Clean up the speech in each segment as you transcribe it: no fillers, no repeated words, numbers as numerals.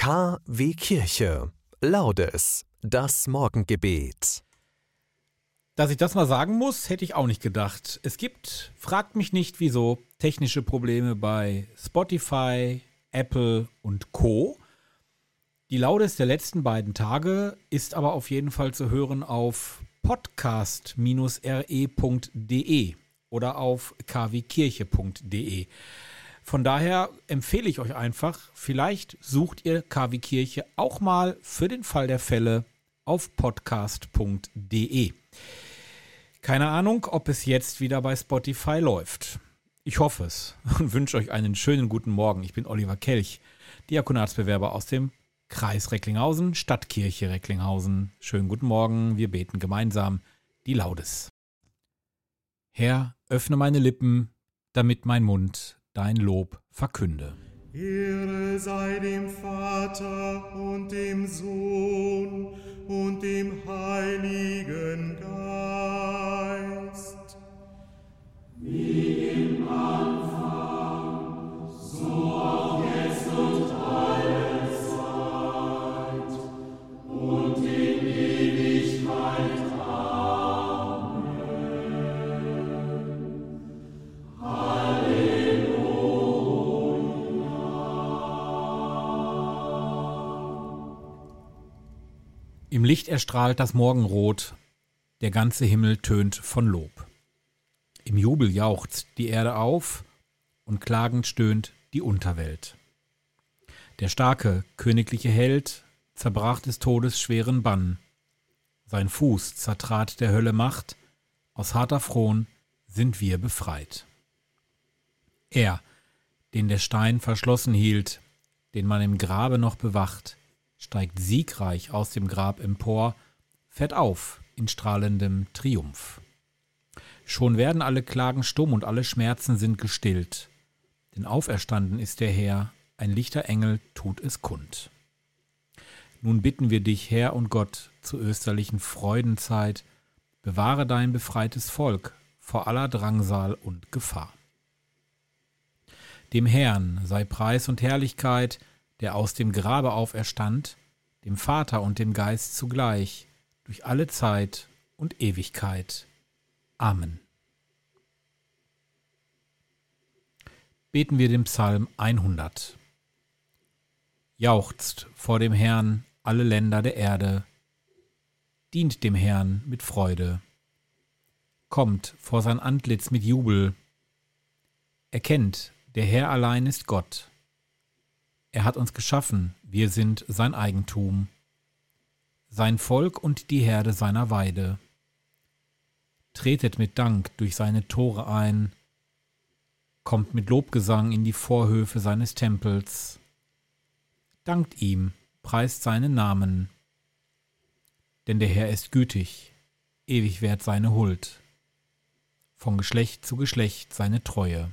KW Kirche. Laudes. Das Morgengebet. Dass ich das mal sagen muss, hätte ich auch nicht gedacht. Es gibt, fragt mich nicht wieso, technische Probleme bei Spotify, Apple und Co. Die Laudes der letzten beiden Tage ist aber auf jeden Fall zu hören auf podcast-re.de oder auf kwkirche.de. Von daher empfehle ich euch einfach, vielleicht sucht ihr KW Kirche auch mal für den Fall der Fälle auf podcast.de. Keine Ahnung, ob es jetzt wieder bei Spotify läuft. Ich hoffe es und wünsche euch einen schönen guten Morgen. Ich bin Oliver Kelch, Diakonatsbewerber aus dem Kreis Recklinghausen, Stadtkirche Recklinghausen. Schönen guten Morgen, wir beten gemeinsam die Laudes. Herr, öffne meine Lippen, damit mein Mund dein Lob verkünde. Ehre sei dem Vater und dem Sohn und dem Heiligen Geist. Wie im Anfang, so auch jetzt und alle Zeit und in Ewigkeit. Im Licht erstrahlt das Morgenrot, der ganze Himmel tönt von Lob. Im Jubel jauchzt die Erde auf und klagend stöhnt die Unterwelt. Der starke, königliche Held zerbrach des Todes schweren Bann. Sein Fuß zertrat der Hölle Macht, aus harter Fron sind wir befreit. Er, den der Stein verschlossen hielt, den man im Grabe noch bewacht, steigt siegreich aus dem Grab empor, fährt auf in strahlendem Triumph. Schon werden alle Klagen stumm und alle Schmerzen sind gestillt, denn auferstanden ist der Herr, ein lichter Engel tut es kund. Nun bitten wir dich, Herr und Gott, zur österlichen Freudenzeit, bewahre dein befreites Volk vor aller Drangsal und Gefahr. Dem Herrn sei Preis und Herrlichkeit, der aus dem Grabe auferstand, dem Vater und dem Geist zugleich, durch alle Zeit und Ewigkeit. Amen. Beten wir den Psalm 100. Jauchzt vor dem Herrn alle Länder der Erde, dient dem Herrn mit Freude, kommt vor sein Antlitz mit Jubel, erkennt, der Herr allein ist Gott. Er hat uns geschaffen, wir sind sein Eigentum, sein Volk und die Herde seiner Weide. Tretet mit Dank durch seine Tore ein, kommt mit Lobgesang in die Vorhöfe seines Tempels. Dankt ihm, preist seinen Namen, denn der Herr ist gütig, ewig währt seine Huld, von Geschlecht zu Geschlecht seine Treue.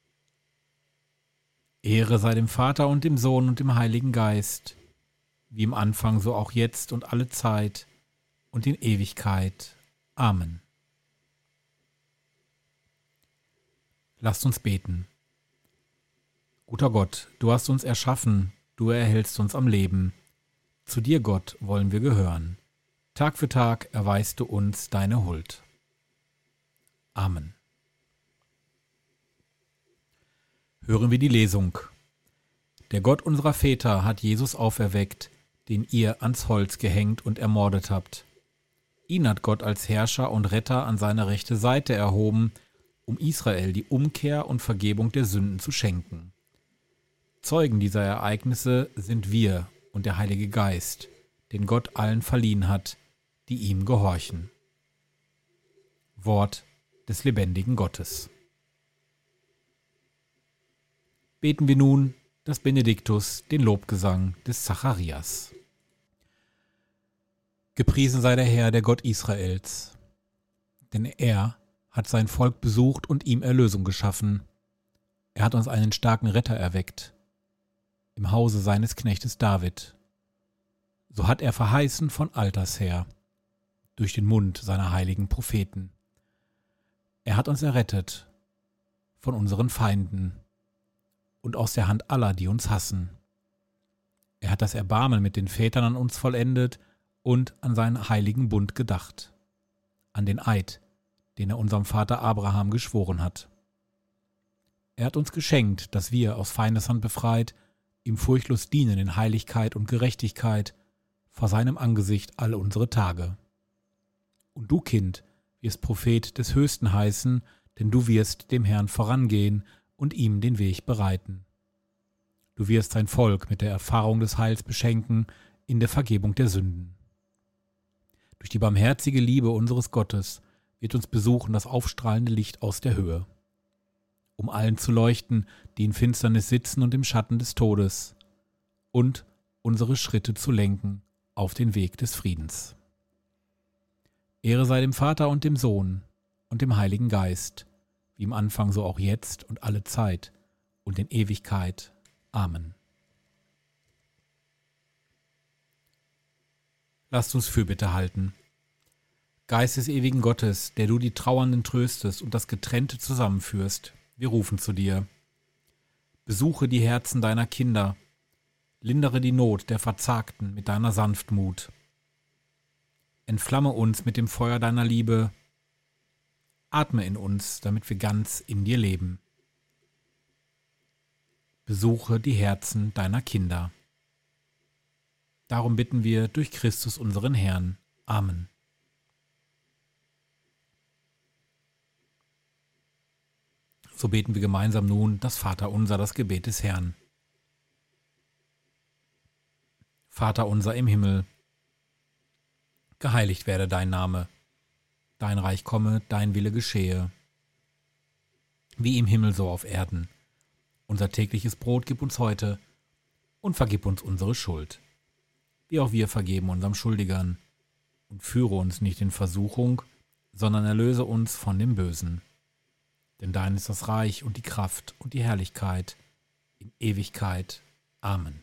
Ehre sei dem Vater und dem Sohn und dem Heiligen Geist, wie im Anfang so auch jetzt und alle Zeit und in Ewigkeit. Amen. Lasst uns beten. Guter Gott, du hast uns erschaffen, du erhältst uns am Leben. Zu dir, Gott, wollen wir gehören. Tag für Tag erweist du uns deine Huld. Amen. Hören wir die Lesung. Der Gott unserer Väter hat Jesus auferweckt, den ihr ans Holz gehängt und ermordet habt. Ihn hat Gott als Herrscher und Retter an seine rechte Seite erhoben, um Israel die Umkehr und Vergebung der Sünden zu schenken. Zeugen dieser Ereignisse sind wir und der Heilige Geist, den Gott allen verliehen hat, die ihm gehorchen. Wort des lebendigen Gottes. Beten wir nun das Benediktus, den Lobgesang des Zacharias. Gepriesen sei der Herr, der Gott Israels, denn er hat sein Volk besucht und ihm Erlösung geschaffen. Er hat uns einen starken Retter erweckt, im Hause seines Knechtes David. So hat er verheißen von alters her, durch den Mund seiner heiligen Propheten. Er hat uns errettet von unseren Feinden und aus der Hand aller, die uns hassen. Er hat das Erbarmen mit den Vätern an uns vollendet und an seinen heiligen Bund gedacht, an den Eid, den er unserem Vater Abraham geschworen hat. Er hat uns geschenkt, dass wir, aus Feindeshand befreit, ihm furchtlos dienen in Heiligkeit und Gerechtigkeit, vor seinem Angesicht all unsere Tage. Und du, Kind, wirst Prophet des Höchsten heißen, denn du wirst dem Herrn vorangehen und ihm den Weg bereiten. Du wirst sein Volk mit der Erfahrung des Heils beschenken in der Vergebung der Sünden. Durch die barmherzige Liebe unseres Gottes wird uns besuchen das aufstrahlende Licht aus der Höhe, um allen zu leuchten, die in Finsternis sitzen und im Schatten des Todes, und unsere Schritte zu lenken auf den Weg des Friedens. Ehre sei dem Vater und dem Sohn und dem Heiligen Geist, wie im Anfang so auch jetzt und alle Zeit und in Ewigkeit. Amen. Lasst uns Fürbitte halten. Geist des ewigen Gottes, der du die Trauernden tröstest und das Getrennte zusammenführst, wir rufen zu dir. Besuche die Herzen deiner Kinder, lindere die Not der Verzagten mit deiner Sanftmut. Entflamme uns mit dem Feuer deiner Liebe, atme in uns, damit wir ganz in dir leben. Besuche die Herzen deiner Kinder. Darum bitten wir durch Christus unseren Herrn. Amen. So beten wir gemeinsam nun das Vaterunser, das Gebet des Herrn. Vater unser im Himmel, geheiligt werde dein Name, dein Reich komme, dein Wille geschehe, wie im Himmel so auf Erden. Unser tägliches Brot gib uns heute und vergib uns unsere Schuld, wie auch wir vergeben unseren Schuldigern. Und führe uns nicht in Versuchung, sondern erlöse uns von dem Bösen. Denn dein ist das Reich und die Kraft und die Herrlichkeit in Ewigkeit. Amen.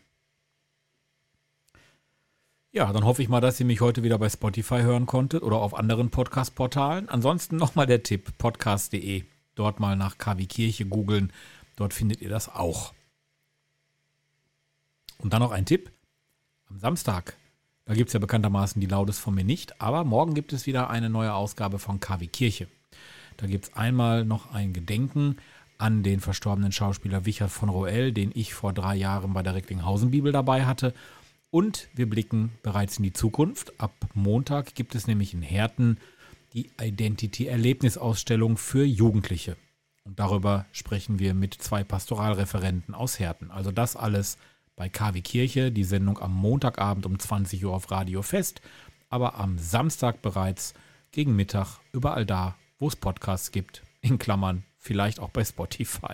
Ja, dann hoffe ich mal, dass ihr mich heute wieder bei Spotify hören konntet oder auf anderen Podcast-Portalen. Ansonsten nochmal der Tipp, podcast.de. Dort mal nach KW Kirche googeln. Dort findet ihr das auch. Und dann noch ein Tipp. Am Samstag, da gibt es ja bekanntermaßen die Laudes von mir nicht, aber morgen gibt es wieder eine neue Ausgabe von KW Kirche. Da gibt es einmal noch ein Gedenken an den verstorbenen Schauspieler Wichert von Roel, den ich vor 3 Jahren bei der Recklinghausen-Bibel dabei hatte. Und wir blicken bereits in die Zukunft. Ab Montag gibt es nämlich in Herten die Identity-Erlebnisausstellung für Jugendliche. Und darüber sprechen wir mit 2 Pastoralreferenten aus Herten. Also das alles bei KW Kirche, die Sendung am Montagabend um 20 Uhr auf Radio Fest, aber am Samstag bereits gegen Mittag überall da, wo es Podcasts gibt, in Klammern, vielleicht auch bei Spotify.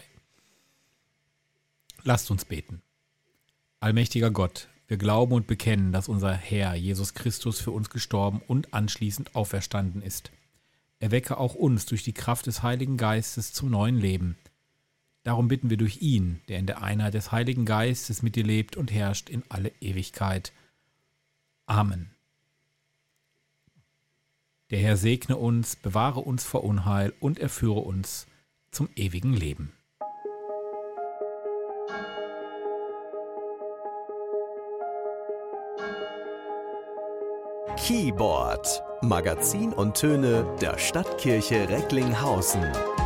Lasst uns beten. Allmächtiger Gott, wir glauben und bekennen, dass unser Herr Jesus Christus für uns gestorben und anschließend auferstanden ist. Erwecke auch uns durch die Kraft des Heiligen Geistes zum neuen Leben. Darum bitten wir durch ihn, der in der Einheit des Heiligen Geistes mit dir lebt und herrscht in alle Ewigkeit. Amen. Der Herr segne uns, bewahre uns vor Unheil und erführe uns zum ewigen Leben. Keyboard, Magazin und Töne der Stadtkirche Recklinghausen.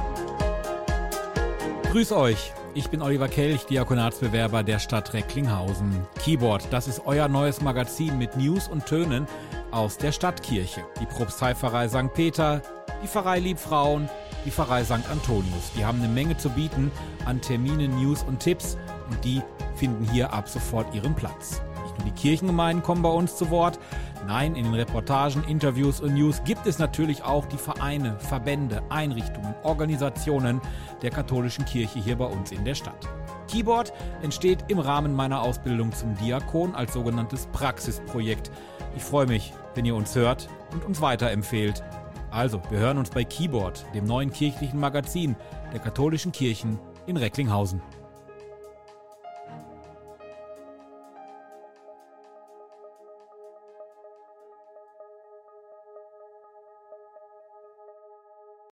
Grüß euch, ich bin Oliver Kelch, Diakonatsbewerber der Stadt Recklinghausen. Keyboard, das ist euer neues Magazin mit News und Tönen aus der Stadtkirche. Die Propsteipfarrei St. Peter, die Pfarrei Liebfrauen, die Pfarrei St. Antonius. Die haben eine Menge zu bieten an Terminen, News und Tipps und die finden hier ab sofort ihren Platz. Nicht nur die Kirchengemeinden kommen bei uns zu Wort, nein, in den Reportagen, Interviews und News gibt es natürlich auch die Vereine, Verbände, Einrichtungen, Organisationen der katholischen Kirche hier bei uns in der Stadt. Keyboard entsteht im Rahmen meiner Ausbildung zum Diakon als sogenanntes Praxisprojekt. Ich freue mich, wenn ihr uns hört und uns weiterempfehlt. Also, wir hören uns bei Keyboard, dem neuen kirchlichen Magazin der katholischen Kirchen in Recklinghausen.